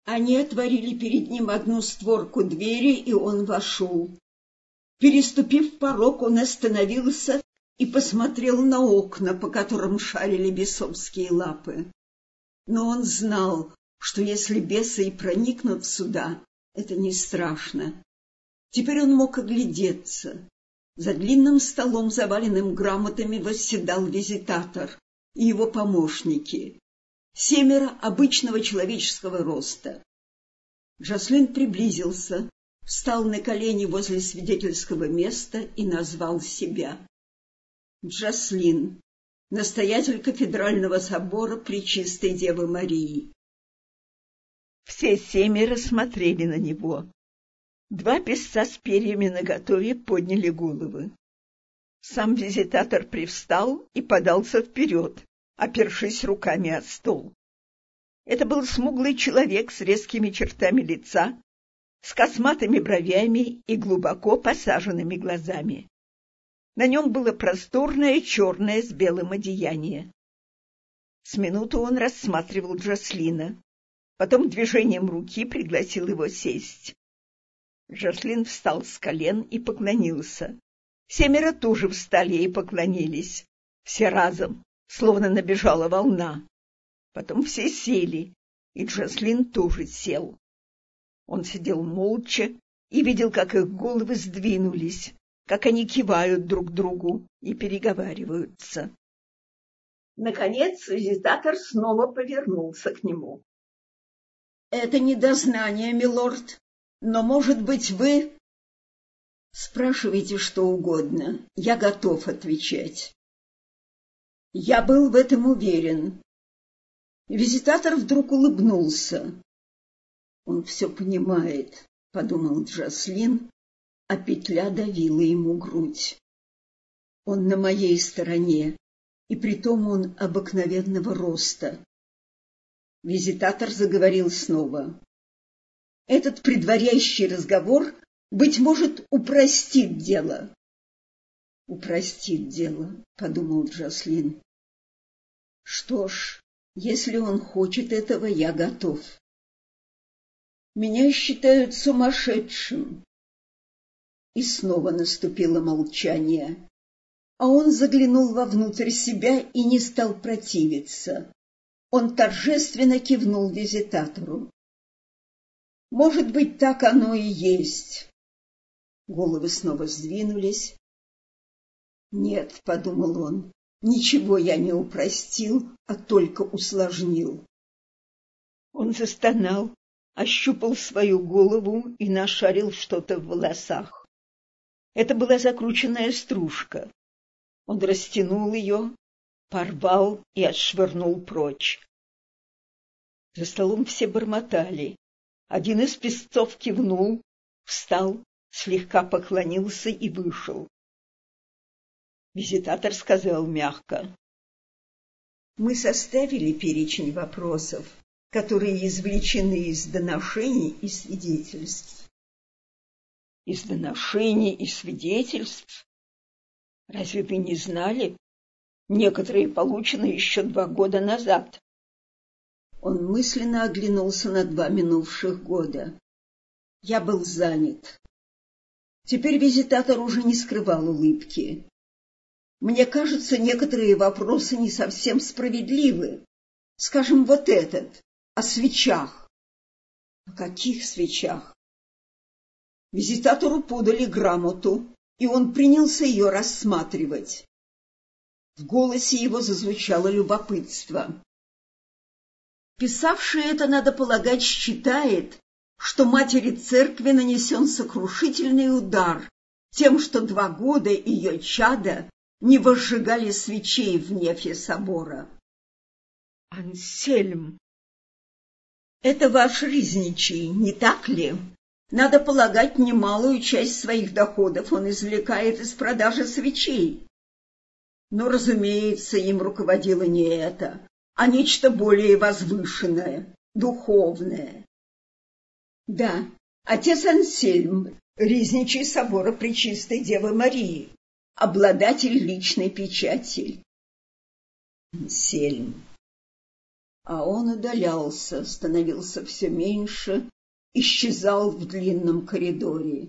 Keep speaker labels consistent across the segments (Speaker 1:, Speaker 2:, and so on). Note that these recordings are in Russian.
Speaker 1: Они отворили перед ним одну створку двери, и он вошел. Переступив порог, он остановился и посмотрел на окна, по которым шарили бесовские лапы. Но он знал, что если бесы и проникнут сюда, это не страшно. Теперь он мог оглядеться. За длинным столом, заваленным грамотами, восседал визитатор и его помощники. 7 обычного человеческого роста. Джаслин приблизился, встал на колени возле свидетельского места и назвал себя. Джаслин, настоятель кафедрального собора Пречистой Девы Марии. Все 7 смотрели на него. 2 песца с перьями наготове подняли головы. Сам визитатор привстал и подался вперед, опершись руками о стол. Это был смуглый человек с резкими чертами лица, с косматыми бровями и глубоко посаженными глазами. На нем было просторное черное с белым одеяние. С минуту он рассматривал Джаслина, потом движением руки пригласил его сесть. Джаслин встал с колен и поклонился. 7 тоже встали и поклонились, все разом, словно набежала волна. Потом все сели, и Джаслин тоже сел. Он сидел молча и видел, как их головы сдвинулись, как они кивают друг другу и переговариваются. Наконец визитатор снова повернулся к нему. — Это не дознание, милорд, но, может быть, вы... — Спрашивайте что угодно, я готов отвечать. Я был в этом уверен. Визитатор вдруг улыбнулся. «Он все понимает», — подумал Джаслин, а петля давила ему грудь. «Он на моей стороне, и притом он обыкновенного роста». Визитатор заговорил снова. «Этот предваряющий разговор, быть может, упростит дело». «Упростит дело», — подумал Джаслин. «Что ж, если он хочет этого, я готов. Меня считают сумасшедшим». И снова наступило молчание, а он заглянул вовнутрь себя и не стал противиться. Он торжественно кивнул визитатору. «Может быть, так оно и есть». Головы снова сдвинулись. «Нет», — подумал он, — «ничего я не упростил, а только усложнил». Он застонал, ощупал свою голову и нашарил что-то в волосах. Это была закрученная стружка. Он растянул ее, порвал и отшвырнул прочь. За столом все бормотали. Один из песцов кивнул, встал, слегка поклонился и вышел. Визитатор сказал мягко: «Мы составили перечень вопросов, которые извлечены из доношений и свидетельств». «Из доношений и свидетельств? Разве вы не знали? Некоторые получены еще 2 года назад». Он мысленно оглянулся на 2 минувших года. Я был занят. Теперь визитатор уже не скрывал улыбки. «Мне кажется, некоторые вопросы не совсем справедливы. Скажем, вот этот, о свечах». «О каких свечах?» Визитатору подали грамоту, и он принялся ее рассматривать. В голосе его зазвучало любопытство. Писавший это, надо полагать, считает, что матери церкви нанесен сокрушительный удар тем, что 2 года ее чада не возжигали свечей в нефе собора. «Ансельм, это ваш Ризничий, не так ли? Надо полагать, немалую часть своих доходов он извлекает из продажи свечей». Но, разумеется, им руководило не это, а нечто более возвышенное, духовное. Да, отец Ансельм, Ризничий собора Пречистой Девы Марии, обладатель личной печати. Ансельм. А он удалялся, становился все меньше, исчезал в длинном коридоре.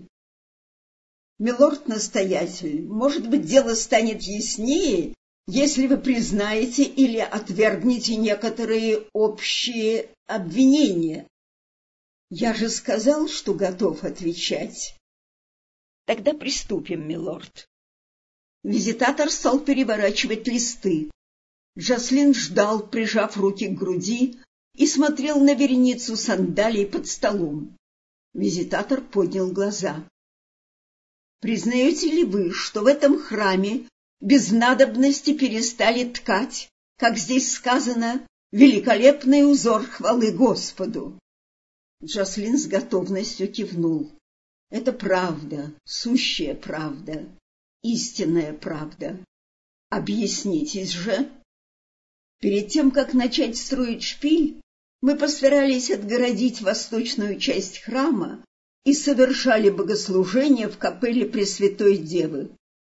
Speaker 1: «Милорд-настоятель, может быть, дело станет яснее, если вы признаете или отвергнете некоторые общие обвинения. Я же сказал, что готов отвечать». «Тогда приступим, милорд». Визитатор стал переворачивать листы. Джаслин ждал, прижав руки к груди, и смотрел на вереницу сандалий под столом. Визитатор поднял глаза. «Признаете ли вы, что в этом храме без надобности перестали ткать, как здесь сказано, великолепный узор хвалы Господу?» Джаслин с готовностью кивнул. «Это правда, сущая правда, истинная правда. Объяснитесь же». Перед тем, как начать строить шпиль, мы постарались отгородить восточную часть храма и совершали богослужение в капелле Пресвятой Девы.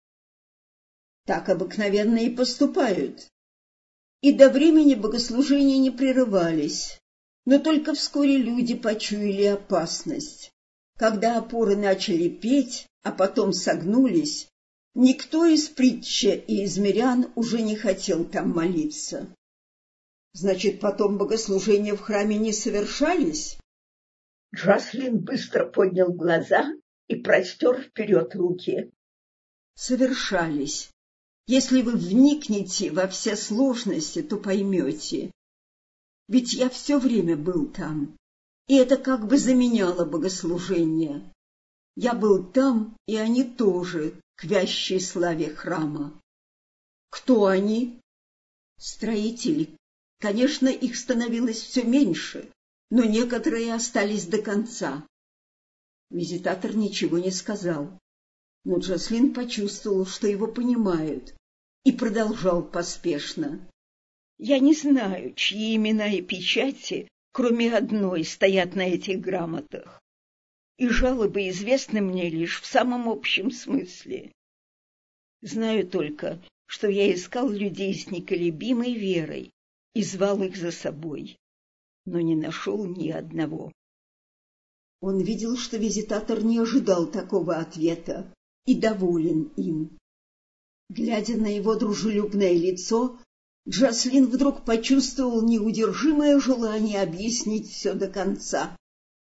Speaker 1: Так обыкновенно и поступают. И до времени богослужения не прерывались, но только вскоре люди почуяли опасность. Когда опоры начали петь, а потом согнулись, никто из притча и из мирян уже не хотел там молиться. Значит, потом богослужения в храме не совершались?
Speaker 2: Джаслин быстро поднял глаза и простер вперед руки.
Speaker 1: Совершались. Если вы вникнете во все сложности, то поймете. Ведь я все время был там, и это как бы заменяло богослужение. Я был там, и они тоже, к вящей славе храма. Кто они? Строители. Конечно, их становилось все меньше, но некоторые остались до конца. Визитатор ничего не сказал, но Джаслин почувствовал, что его понимают, и продолжал поспешно. «Я не знаю, чьи имена и печати, кроме одной, стоят на этих грамотах, и жалобы известны мне лишь в самом общем смысле. Знаю только, что я искал людей с неколебимой верой и звал их за собой, но не нашел ни одного». Он видел, что визитатор не ожидал такого ответа и доволен им. Глядя на его дружелюбное лицо, Джаслин вдруг почувствовал неудержимое желание объяснить все до конца.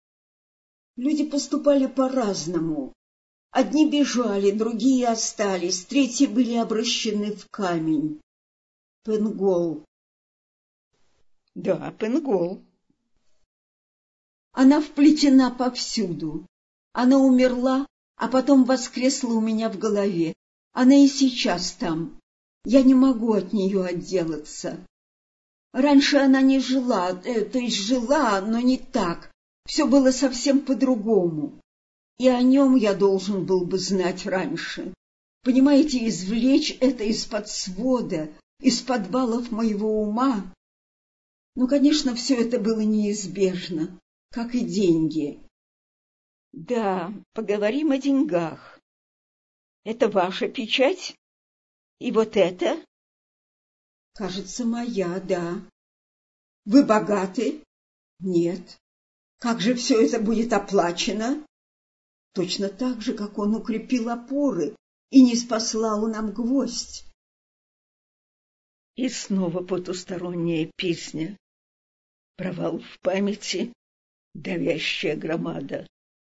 Speaker 1: Люди поступали по-разному. Одни бежали, другие остались, третьи были обращены в камень. Пенгол. Да, Пенгол. Она вплетена повсюду. Она умерла, а потом воскресла у меня в голове. Она и сейчас там. Я не могу от нее отделаться. Раньше она не жила, то есть жила, но не так. Все было совсем по-другому. И о нем я должен был бы знать раньше. Понимаете, извлечь это из-под свода, из подвалов моего ума. Ну, конечно, все это было неизбежно, как и деньги. Да, поговорим о деньгах. Это ваша печать? И вот это? Кажется, моя, да. Вы богаты? Нет. Как же все это будет оплачено? Точно так же, как он укрепил опоры и не спаслал нам гвоздь. И снова потусторонняя песня. Провал в памяти, давящая громада.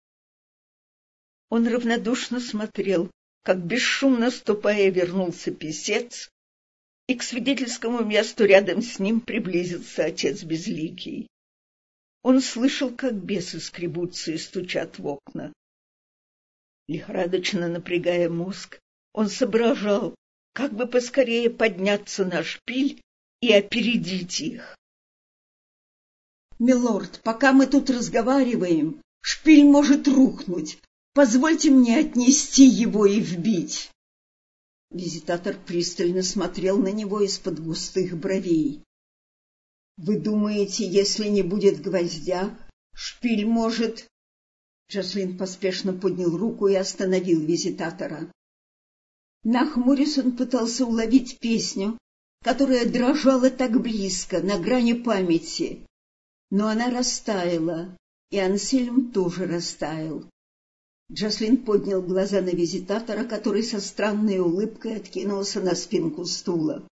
Speaker 1: Он равнодушно смотрел, как, бесшумно ступая, вернулся писец, и к свидетельскому месту рядом с ним приблизился отец Безликий. Он слышал, как бесы скребутся и стучат в окна. Лихорадочно напрягая мозг, он соображал, как бы поскорее подняться на шпиль и опередить их. «Милорд, пока мы тут разговариваем, шпиль может рухнуть. Позвольте мне отнести его и вбить». Визитатор пристально смотрел на него из-под густых бровей. «Вы думаете, если не будет гвоздя, шпиль может...» Джаслин поспешно поднял руку и остановил визитатора. Нахмурясь, он пытался уловить песню, которая дрожала так близко, на грани памяти. Но она растаяла, и Ансельм тоже растаял. Джаслин поднял глаза на визитатора, который со странной улыбкой откинулся на спинку стула.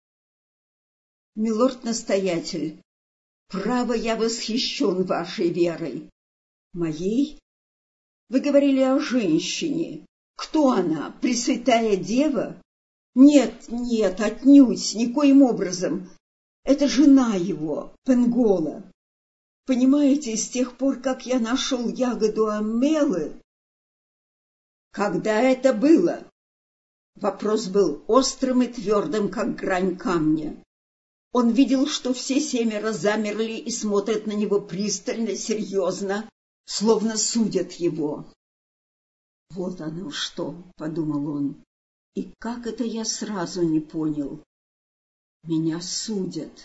Speaker 1: — Милорд-настоятель, право, я восхищен вашей верой. — Моей? Вы говорили о женщине. Кто она? Пресвятая Дева? Нет, нет, отнюдь, никоим образом. Это жена его, Пенгола. Понимаете, с тех пор, как я нашел ягоду Амелы... Когда это было? Вопрос был острым и твердым, как грань камня. Он видел, что все 7 замерли и смотрят на него пристально, серьезно, словно судят его. «Вот оно что!» — подумал он. «И как это я сразу не понял? Меня судят.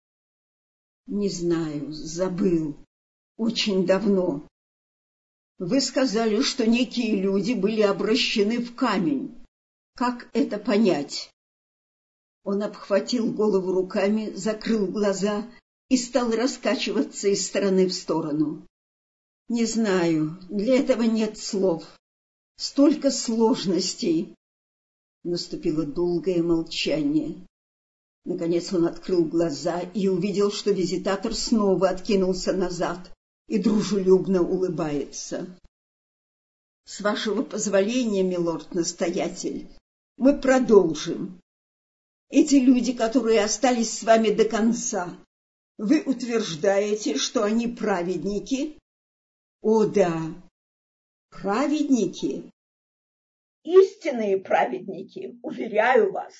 Speaker 1: Не знаю, забыл. Очень давно. Вы сказали, что некие люди были обращены в камень. Как это понять?» Он обхватил голову руками, закрыл глаза и стал раскачиваться из стороны в сторону. «Не знаю, для этого нет слов. Столько сложностей!» Наступило долгое молчание. Наконец он открыл глаза и увидел, что визитатор снова откинулся назад и дружелюбно улыбается. «С вашего позволения, милорд-настоятель, мы продолжим. Эти люди, которые остались с вами до конца, вы утверждаете, что они праведники?» «О, да, праведники!»
Speaker 2: «Истинные праведники, уверяю вас!»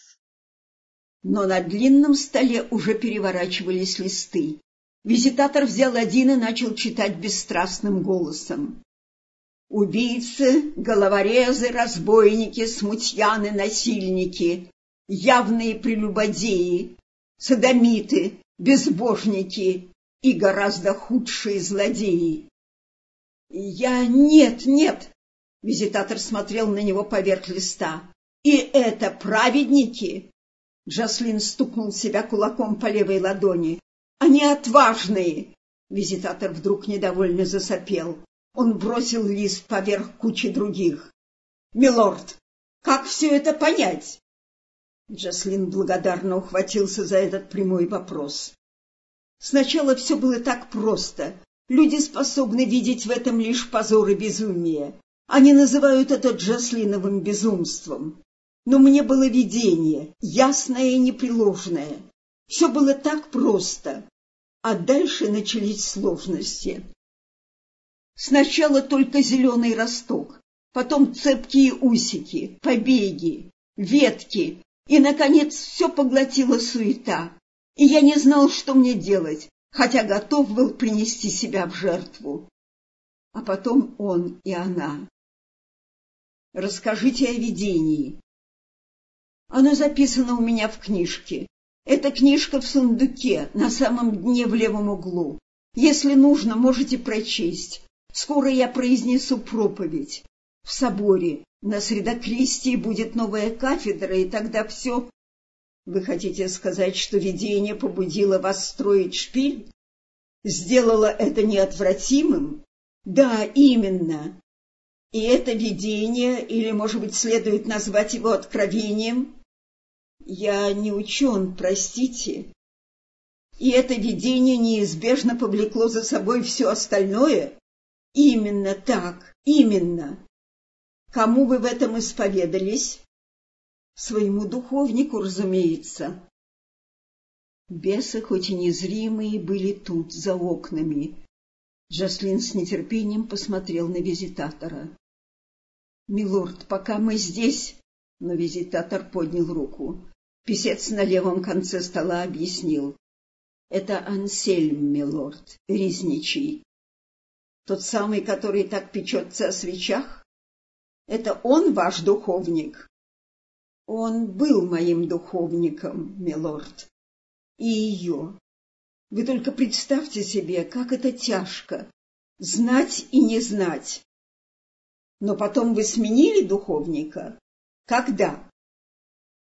Speaker 1: Но на длинном столе уже переворачивались листы. Визитатор взял один и начал читать бесстрастным голосом. «Убийцы, головорезы, разбойники, смутьяны, насильники, явные прелюбодеи, содомиты, безбожники и гораздо худшие злодеи». Нет!» Визитатор смотрел на него поверх листа. «И это праведники?» Джаслин стукнул себя кулаком по левой ладони. «Они отважные!» Визитатор вдруг недовольно засопел. Он бросил лист поверх кучи других. «Милорд, как все это понять?» Джаслин благодарно ухватился за этот прямой вопрос. Сначала все было так просто. Люди способны видеть в этом лишь позор и безумие. Они называют это Джаслиновым безумством. Но мне было видение, ясное и непреложное. Все было так просто, а дальше начались сложности. Сначала только зеленый росток, потом цепкие усики, побеги, ветки, и, наконец, все поглотила суета. И я не знал, что мне делать, хотя готов был принести себя в жертву. А потом он и она. Расскажите о видении. Оно записано у меня в книжке. Эта книжка в сундуке, на самом дне в левом углу. Если нужно, можете прочесть. Скоро я произнесу проповедь. В соборе на Средокрестии будет новая кафедра, и тогда все... Вы хотите сказать, что видение побудило вас строить шпиль? Сделало это неотвратимым? Да, именно. И это видение, или, может быть, следует назвать его откровением? Я не учен, простите. И это видение неизбежно повлекло за собой все остальное? Именно так, именно. Кому вы в этом исповедались? Своему духовнику, разумеется. Бесы, хоть и незримые, были тут, за окнами. Джаслин с нетерпением посмотрел на визитатора. «Милорд, пока мы здесь...» Но визитатор поднял руку. Писец на левом конце стола объяснил. «Это Ансельм, милорд, Ризничий. Тот самый, который так печется о свечах? Это он ваш духовник?» «Он был моим духовником, милорд. И ее. Вы только представьте себе, как это тяжко — знать и не знать. Но потом вы сменили духовника? Когда?»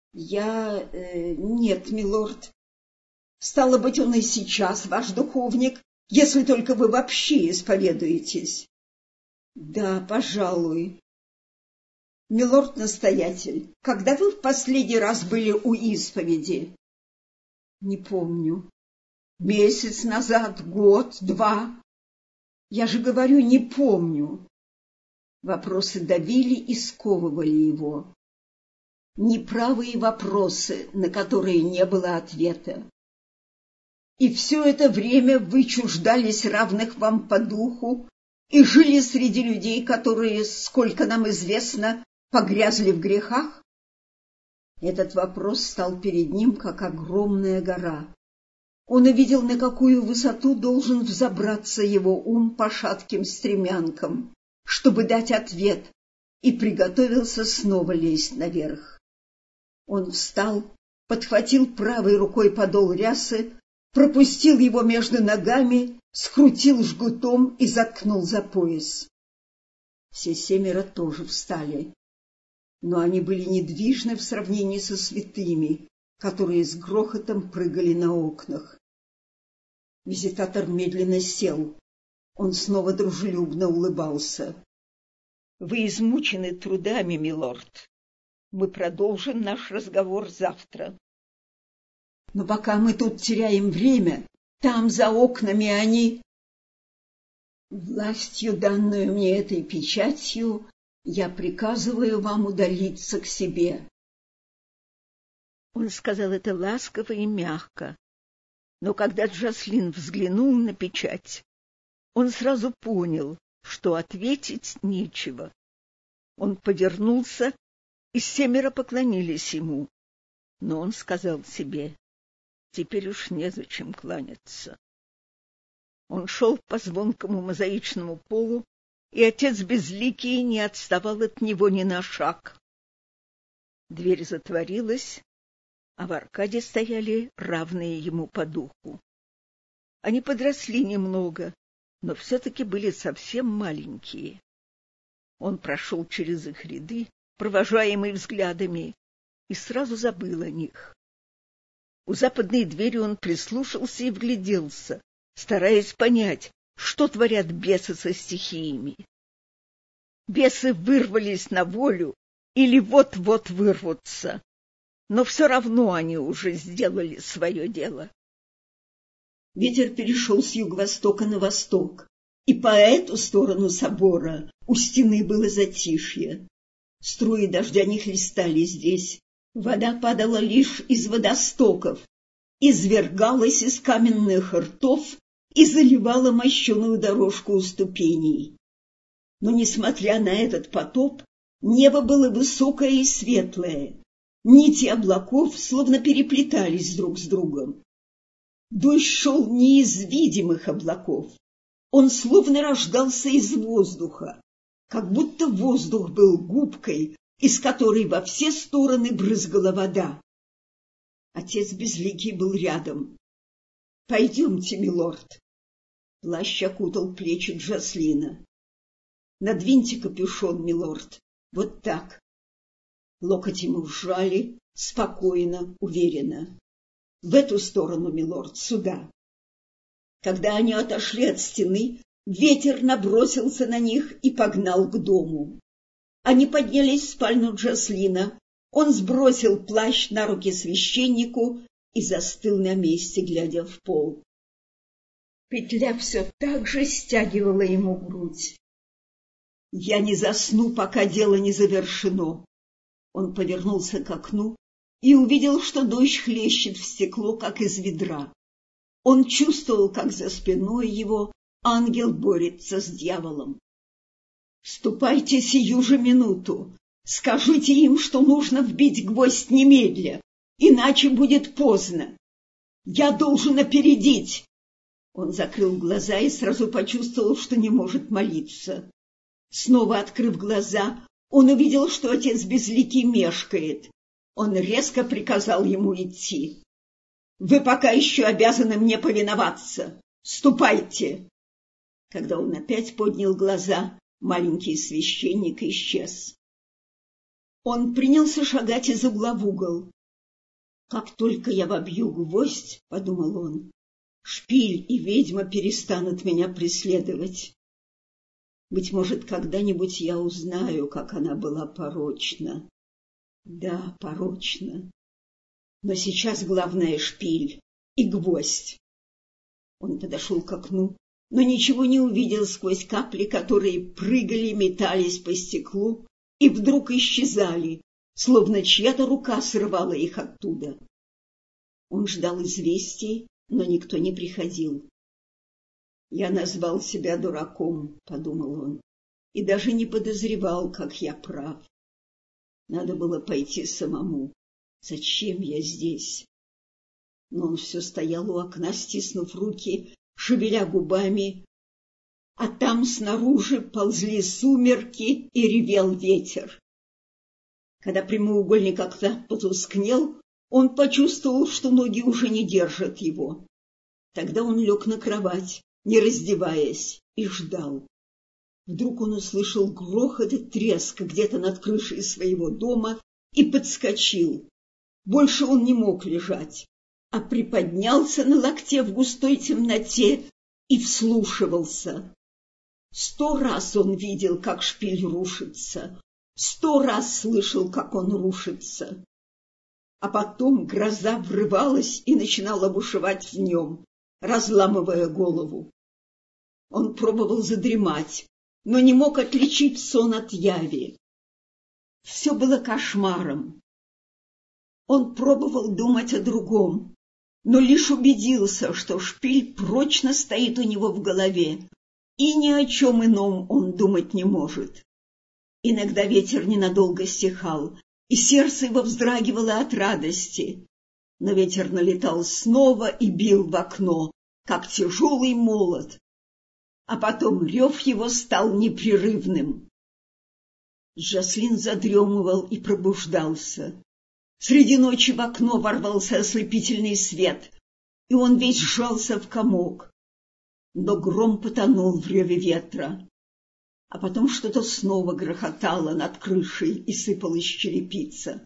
Speaker 1: Нет, милорд. Стало быть, он и сейчас ваш духовник, если только вы вообще исповедуетесь. Да, пожалуй. Милорд-настоятель, когда вы в последний раз были у исповеди? Не помню. Месяц назад, год, два. Я же говорю, не помню. Вопросы давили и сковывали его. Неправые вопросы, на которые не было ответа. И все это время вы чуждались равных вам по духу и жили среди людей, которые, сколько нам известно, погрязли в грехах? Этот вопрос стал перед ним, как огромная гора. Он увидел, на какую высоту должен взобраться его ум по шатким стремянкам, чтобы дать ответ, и приготовился снова лезть наверх. Он встал, подхватил правой рукой подол рясы, пропустил его между ногами, скрутил жгутом и заткнул за пояс. Все 7 тоже встали, но они были недвижны в сравнении со святыми, которые с грохотом прыгали на окнах. Визитатор медленно сел. Он снова дружелюбно улыбался. — Вы измучены трудами, милорд. Мы продолжим наш разговор завтра. — Но пока мы тут теряем время, там за окнами они... Властью, данную мне этой печатью, я приказываю вам удалиться к себе.
Speaker 2: Он сказал это ласково и мягко, но когда Джаслин взглянул на печать, он сразу понял, что ответить нечего. Он повернулся, и 7 поклонились ему, но он сказал себе: теперь уж незачем кланяться. Он шел по звонкому мозаичному полу, и отец Безликий не отставал от него ни на шаг. Дверь затворилась, а в аркаде стояли равные ему по духу. Они подросли немного, но все-таки были совсем маленькие. Он прошел через их ряды, провожаемый взглядами, и сразу забыл о них. У западной двери он прислушался и вгляделся, стараясь понять, что творят бесы со стихиями. Бесы вырвались на волю или вот-вот вырвутся, но все равно они уже сделали свое дело.
Speaker 1: Ветер перешел с юго-востока на восток, и по эту сторону собора у стены было затишье. Струи дождя не хлестали здесь, вода падала лишь из водостоков, извергалась из каменных ртов и заливала мощеную дорожку у ступеней. Но, несмотря на этот потоп, небо было высокое и светлое. Нити облаков словно переплетались друг с другом. Дождь шел не из видимых облаков. Он словно рождался из воздуха, как будто воздух был губкой, из которой во все стороны брызгала вода. Отец Безликий был рядом. — Пойдемте, милорд. Плащ окутал плечи Джаслина. — Надвиньте капюшон, милорд. Вот так. Локоть ему сжали, спокойно, уверенно. — В эту сторону, милорд, сюда. Когда они отошли от стены, ветер набросился на них и погнал к дому. Они поднялись в спальню Джаслина. Он сбросил плащ на руки священнику и застыл на месте, глядя в пол. Петля все так же стягивала ему грудь. — Я не засну, пока дело не завершено. Он повернулся к окну и увидел, что дождь хлещет в стекло, как из ведра. Он чувствовал, как за спиной его ангел борется с дьяволом. — Ступайте сию же минуту. Скажите им, что нужно вбить гвоздь немедля, иначе будет поздно. Я должен опередить. Он закрыл глаза и сразу почувствовал, что не может молиться. Снова открыв глаза, он увидел, что отец Безликий мешкает. Он резко приказал ему идти. — Вы пока еще обязаны мне повиноваться. Ступайте. Когда он опять поднял глаза, маленький священник исчез. Он принялся шагать из угла в угол. «Как только я вобью гвоздь, — подумал он, — шпиль и ведьма перестанут меня преследовать. Быть может, когда-нибудь я узнаю, как она была порочна. Да, порочна. Но сейчас главное шпиль и гвоздь». Он подошел к окну, но ничего не увидел сквозь капли, которые прыгали, метались по стеклу и вдруг исчезали, словно чья-то рука срывала их оттуда. Он ждал известий, но никто не приходил. «Я назвал себя дураком, — подумал он, — и даже не подозревал, как я прав. Надо было пойти самому. Зачем я здесь?» Но он все стоял у окна, стиснув руки, шевеля губами, а там снаружи ползли сумерки и ревел ветер. Когда прямоугольник окна потускнел, он почувствовал, что ноги уже не держат его. Тогда он лег на кровать, не раздеваясь, и ждал. Вдруг он услышал грохот и треск где-то над крышей своего дома и подскочил. Больше он не мог лежать, а приподнялся на локте в густой темноте и вслушивался. 100 раз он видел, как шпиль рушится, 100 раз слышал, как он рушится. А потом гроза врывалась и начинала бушевать в нем, разламывая голову. Он пробовал задремать, но не мог отличить сон от яви. Все было кошмаром. Он пробовал думать о другом, но лишь убедился, что шпиль прочно стоит у него в голове, и ни о чем ином он думать не может. Иногда ветер ненадолго стихал, и сердце его вздрагивало от радости. Но ветер налетал снова и бил в окно, как тяжелый молот. А потом рев его стал непрерывным. Джаслин задремывал и пробуждался. Среди ночи в окно ворвался ослепительный свет, и он весь сжался в комок. Но гром потонул в реве ветра. А потом что-то снова грохотало над крышей и сыпалась черепица.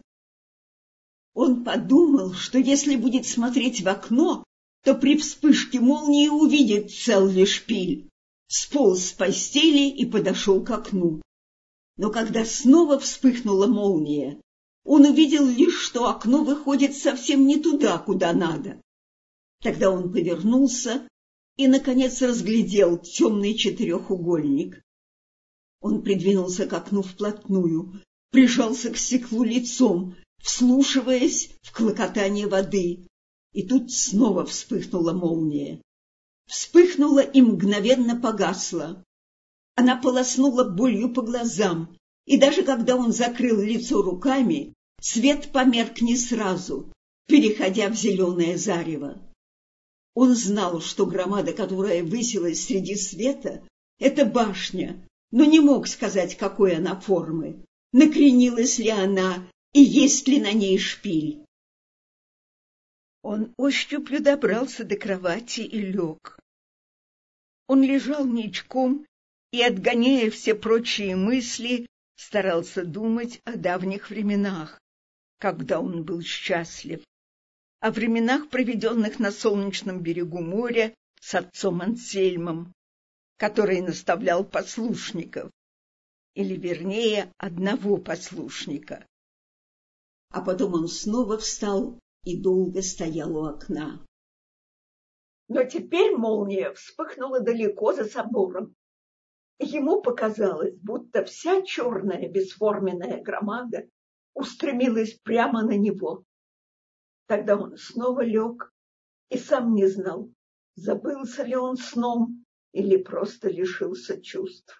Speaker 1: Он подумал, что если будет смотреть в окно, то при вспышке молнии увидит цел ли шпиль. Сполз с постели и подошел к окну. Но когда снова вспыхнула молния, он увидел лишь, что окно выходит совсем не туда, куда надо. Тогда он повернулся и, наконец, разглядел темный четырехугольник. Он придвинулся к окну вплотную, прижался к стеклу лицом, вслушиваясь в клокотание воды. И тут снова вспыхнула молния. Вспыхнула и мгновенно погасла. Она полоснула болью по глазам, и даже когда он закрыл лицо руками, свет померк не сразу, переходя в зеленое зарево. Он знал, что громада, которая высилась среди света, — это башня, но не мог сказать, какой она формы, накренилась ли она и есть ли на ней шпиль.
Speaker 2: Он ощупью добрался до кровати и лег. Он лежал ничком и, отгоняя все прочие мысли, старался думать о давних временах, когда он был счастлив, о временах, проведенных на солнечном берегу моря с отцом Ансельмом, который наставлял послушников, или, вернее, одного послушника.
Speaker 1: А потом он снова встал и долго стоял у окна.
Speaker 2: Но теперь молния вспыхнула далеко за собором. Ему показалось, будто вся черная бесформенная громада устремилась прямо на него. Тогда он снова лег и сам не знал, забылся ли он сном или просто лишился чувств.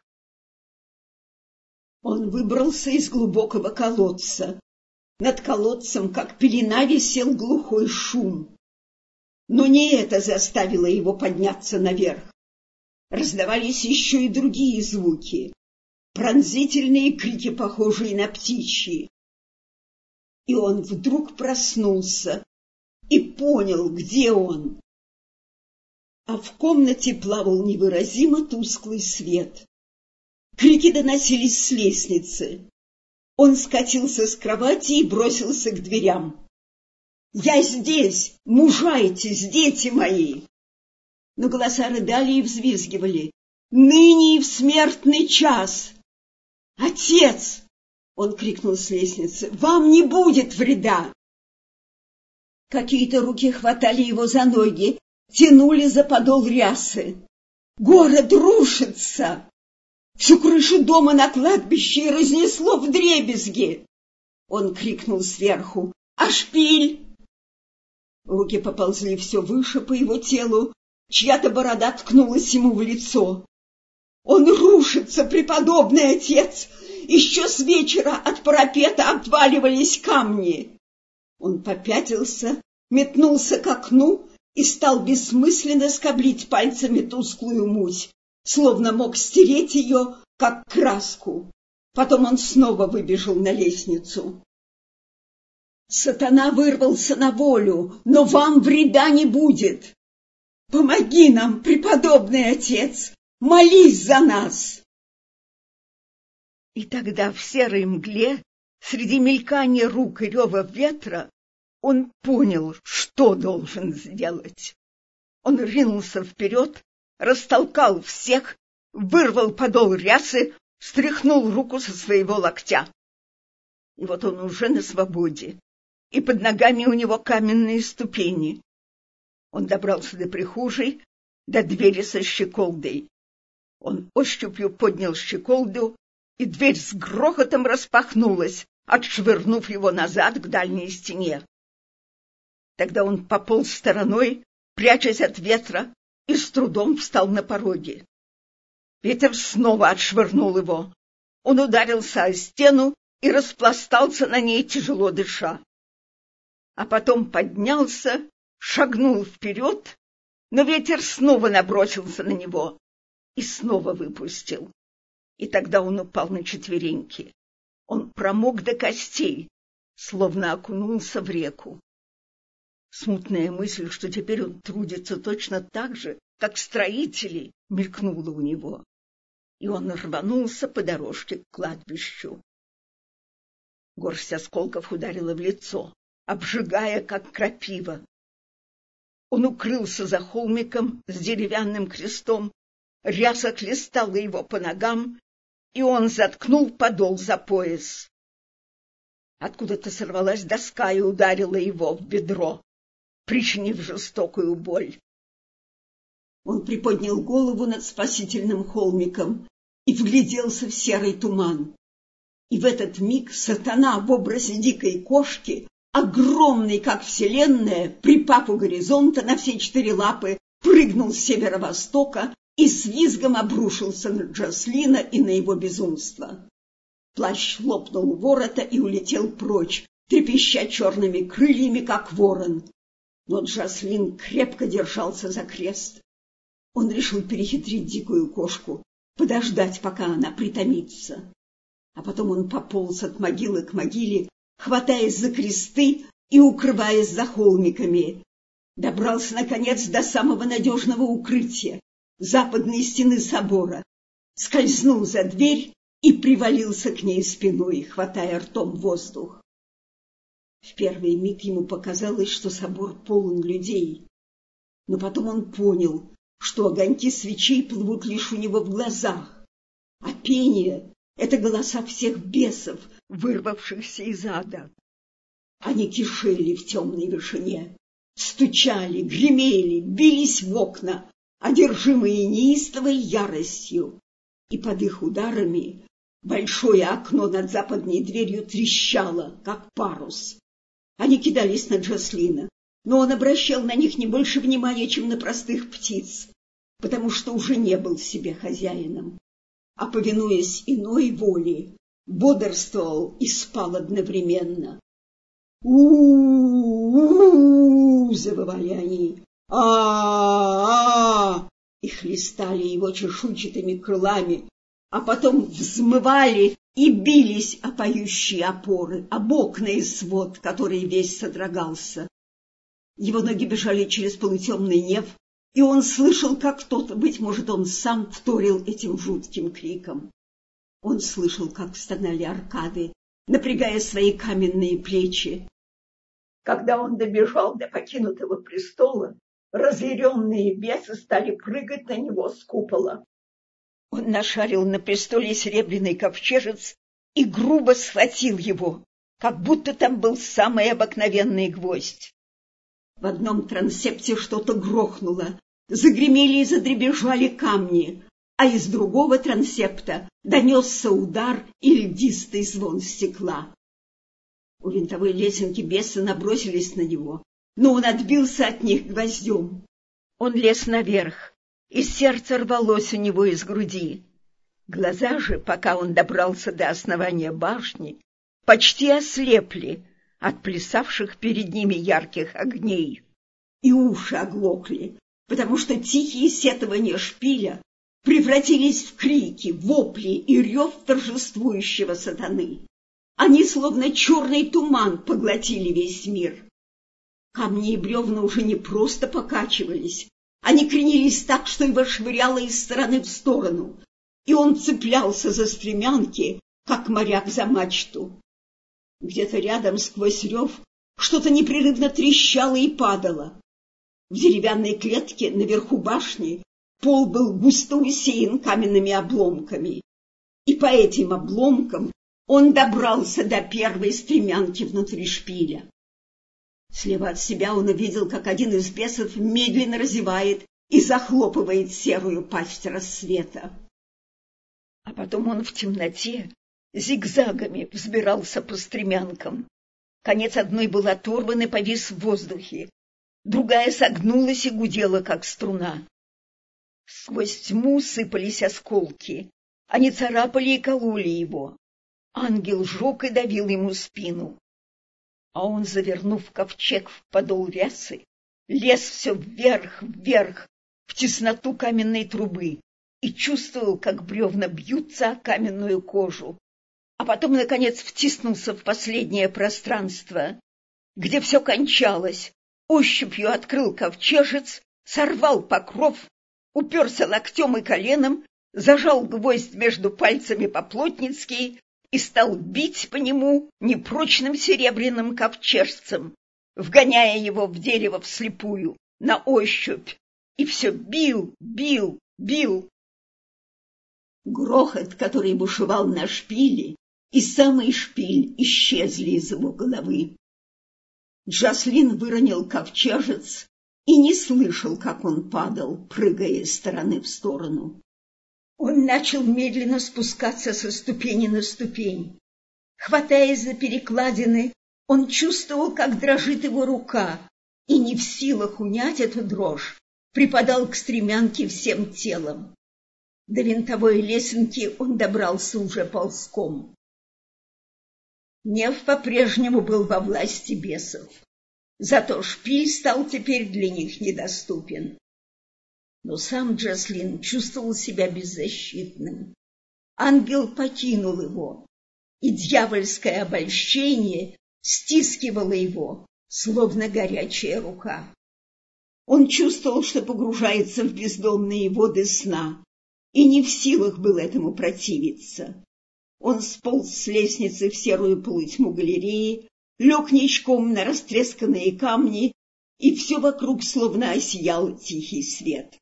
Speaker 1: Он выбрался из глубокого колодца. Над колодцем, как пелена, висел глухой шум. Но не это заставило его подняться наверх. Раздавались еще и другие звуки, пронзительные крики, похожие на птичьи. И он вдруг проснулся и понял, где он. А в комнате плавал невыразимо тусклый свет. Крики доносились с лестницы. Он скатился с кровати и бросился к дверям. Я здесь! Мужайтесь, дети мои!» Но голоса рыдали и взвизгивали. «Ныне и в смертный час!» «Отец!» — он крикнул с лестницы. «Вам не будет вреда!» Какие-то руки хватали его за ноги, тянули за подол рясы. «Город рушится! Всю крышу дома на кладбище разнесло вдребезги!» Он крикнул сверху. «А шпиль?» Руки поползли все выше по его телу, чья-то борода ткнулась ему в лицо. «Он рушится, преподобный отец! Еще с вечера от парапета обваливались камни!» Он попятился, метнулся к окну и стал бессмысленно скоблить пальцами тусклую муть, словно мог стереть ее, как краску. Потом он снова выбежал на лестницу. «Сатана вырвался на волю, но вам вреда не будет! Помоги нам, преподобный отец! Молись за нас!»
Speaker 2: И тогда в серой мгле, среди мелькания рук и рева ветра, он понял, что должен сделать. Он ринулся вперед, растолкал всех, вырвал подол рясы, стряхнул руку со своего локтя. И вот он уже на свободе, и под ногами у него каменные ступени. Он добрался до прихожей, до двери со щеколдой. Он ощупью поднял щеколду, и дверь с грохотом распахнулась, отшвырнув его назад к дальней стене. Тогда он пополз стороной, прячась от ветра, и с трудом встал на пороге. Ветер снова отшвырнул его. Он ударился о стену и распластался на ней, тяжело дыша. А потом поднялся, шагнул вперед, но ветер снова набросился на него и снова выпустил. И тогда он упал на четвереньки. Он промок до костей, словно окунулся в реку. Смутная мысль, что теперь он трудится точно так же, как строители, мелькнула у него, и он рванулся по дорожке к кладбищу. Горсть осколков ударила в лицо, обжигая, как крапива. Он укрылся за холмиком с деревянным крестом, ряса хлестала его по ногам, и он заткнул подол за пояс. Откуда-то сорвалась доска и ударила его в бедро, причинив жестокую боль.
Speaker 1: Он приподнял голову над спасительным холмиком и вгляделся в серый туман. И в этот миг сатана в образе дикой кошки, огромный, как вселенная, припав у горизонта на все четыре лапы, прыгнул с северо-востока и с визгом обрушился на Джаслина и на его безумство. Плащ лопнул у ворота и улетел прочь, трепеща черными крыльями, как ворон. Но Джаслин крепко держался за крест. Он решил перехитрить дикую кошку, подождать, пока она притомится. А потом он пополз от могилы к могиле, хватаясь за кресты и укрываясь за холмиками. Добрался, наконец, до самого надежного укрытия, западной стены собора, скользнул за дверь и привалился к ней спиной, хватая ртом воздух. В первый миг ему показалось, что собор полон людей, но потом он понял, что огоньки свечей плывут лишь у него в глазах, а пение — это голоса всех бесов, вырвавшихся из ада. Они кишели в темной вышине, стучали, гремели, бились в окна, одержимые неистовой яростью, и под их ударами большое окно над западной дверью трещало, как парус. Они кидались на Джаслина, но он обращал на них не больше внимания, чем на простых птиц, потому что уже не был себе хозяином, а, повинуясь иной воле, бодрствовал и спал одновременно. «У-у-у-у!» — завывали они. «А-а-а!» и хлестали его чешуйчатыми крылами, а потом взмывали и бились о поющие опоры, об окна и свод, который весь содрогался. Его ноги бежали через полутемный неф, и он слышал, как кто-то, быть может, он сам, вторил этим жутким криком. Он слышал, как стонали аркады, напрягая свои каменные плечи. Когда он добежал до покинутого престола, разъяренные бесы стали прыгать на него с купола.
Speaker 2: Он нашарил на престоле серебряный ковчежец и грубо схватил его, как будто там был самый обыкновенный гвоздь.
Speaker 1: В одном трансепте что-то грохнуло, загремели и задребезжали камни, а из другого трансепта донесся удар и льдистый звон стекла. У винтовой лесенки бесы набросились на него, но он отбился от них гвоздем.
Speaker 2: Он лез наверх, и сердце рвалось у него из груди. Глаза же, пока он добрался до основания башни, почти ослепли от плясавших перед ними ярких огней.
Speaker 1: И уши оглохли, потому что тихие сетования шпиля превратились в крики, вопли и рев торжествующего сатаны. Они, словно черный туман, поглотили весь мир. Камни и бревна уже не просто покачивались, они кренились так, что его швыряло из стороны в сторону, и он цеплялся за стремянки, как моряк за мачту. Где-то рядом сквозь рев что-то непрерывно трещало и падало. В деревянной клетке наверху башни пол был густо усеян каменными обломками, и по этим обломкам он добрался до первой стремянки внутри шпиля. Слева от себя он увидел, как один из бесов медленно разевает и захлопывает серую пасть рассвета.
Speaker 2: А потом он в темноте зигзагами взбирался по стремянкам. Конец одной был оторван и повис в воздухе, другая согнулась и гудела, как струна. Сквозь тьму сыпались осколки, они царапали и кололи его. Ангел жег и давил ему спину. А он, завернув ковчег в подол рясы, лез все вверх, вверх, в тесноту каменной трубы и чувствовал, как бревна бьются о каменную кожу. А потом, наконец, втиснулся в последнее пространство, где все кончалось, ощупью открыл ковчежец, сорвал покров, уперся локтем и коленом, зажал гвоздь между пальцами по-плотницки и стал бить по нему непрочным серебряным ковчежцем, вгоняя его в дерево вслепую, на ощупь, и все бил, бил, бил.
Speaker 1: Грохот, который бушевал на шпиле, и самый шпиль исчезли из его головы. Джаслин выронил ковчежец и не слышал, как он падал, прыгая из стороны в сторону. Он начал медленно спускаться со ступени на ступень. Хватаясь за перекладины, он чувствовал, как дрожит его рука, и, не в силах унять эту дрожь, припадал к стремянке всем телом. До винтовой лесенки он добрался уже ползком. Нев по-прежнему был во власти бесов, зато шпиль стал теперь для них недоступен. Но сам Джаслин чувствовал себя беззащитным. Ангел покинул его, и дьявольское обольщение стискивало его, словно горячая рука. Он чувствовал, что погружается в бездонные воды сна, и не в силах был этому противиться. Он сполз с лестницы в серую полутьму галереи, лег ничком на растресканные камни, и все вокруг словно осиял тихий свет.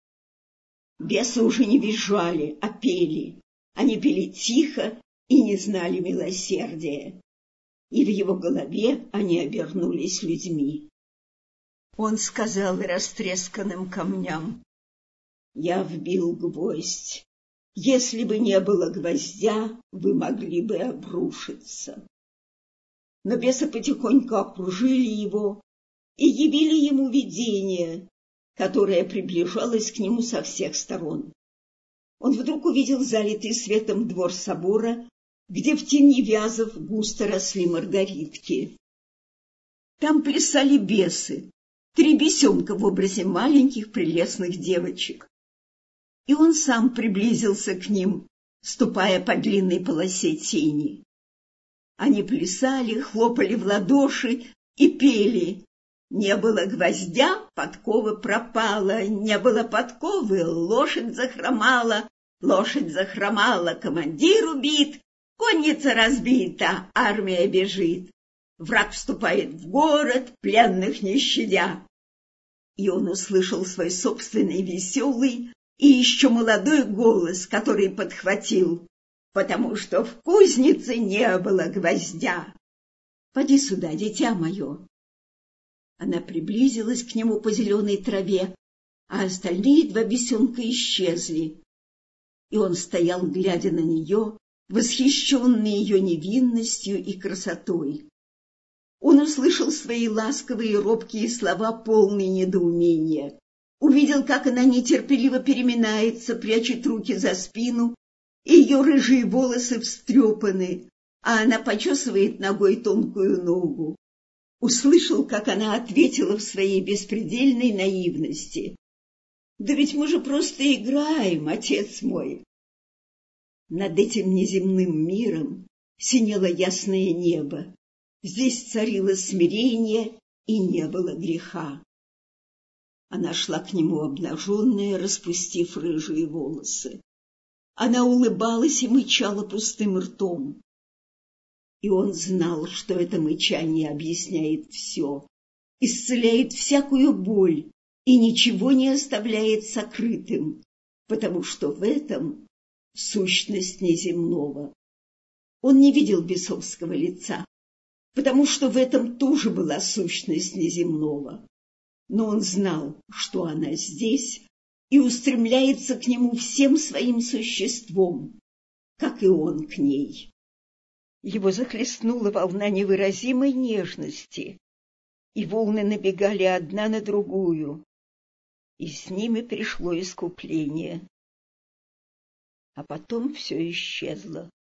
Speaker 1: Бесы уже не визжали, а пели. Они пели тихо и не знали милосердия. И в его голове они обернулись людьми. Он сказал растресканным камням: «Я вбил гвоздь. Если бы не было гвоздя, вы могли бы обрушиться». Но бесы потихоньку окружили его и явили ему видение, которое приближалось к нему со всех сторон. Он вдруг увидел залитый светом двор собора, где в тени вязов густо росли маргаритки. Там плясали бесы, 3 бесенка в образе маленьких прелестных девочек. И он сам приблизился к ним, ступая по длинной полосе тени. Они плясали, хлопали в ладоши и пели: «Не было гвоздя, подкова пропала, не было подковы, лошадь захромала, командир убит, конница разбита, армия бежит. Враг вступает в город, пленных не щадя. И он услышал свой собственный веселый и еще молодой голос, который подхватил: «Потому что в кузнице не было гвоздя. Поди сюда, дитя мое». Она приблизилась к нему по зеленой траве, а остальные два бесенка исчезли. И он стоял, глядя на нее, восхищенный ее невинностью и красотой. Он услышал свои ласковые и робкие слова, полные недоумения. Увидел, как она нетерпеливо переминается, прячет руки за спину, и ее рыжие волосы встрепаны, а она почесывает ногой тонкую ногу. Услышал, как она ответила в своей беспредельной наивности: «Да ведь мы же просто играем, отец мой». Над этим неземным миром синело ясное небо. Здесь царило смирение и не было греха. Она шла к нему обнаженная, распустив рыжие волосы. Она улыбалась и мычала пустым ртом. И он знал, что это мычание объясняет все, исцеляет всякую боль и ничего не оставляет сокрытым, потому что в этом сущность неземного. Он не видел бесовского лица, потому что в этом тоже была сущность неземного. Но он знал, что она здесь, и устремляется к нему всем своим существом, как и он к ней.
Speaker 2: Его захлестнула волна невыразимой нежности, и волны набегали одна на другую, и с ними пришло искупление. А потом все исчезло.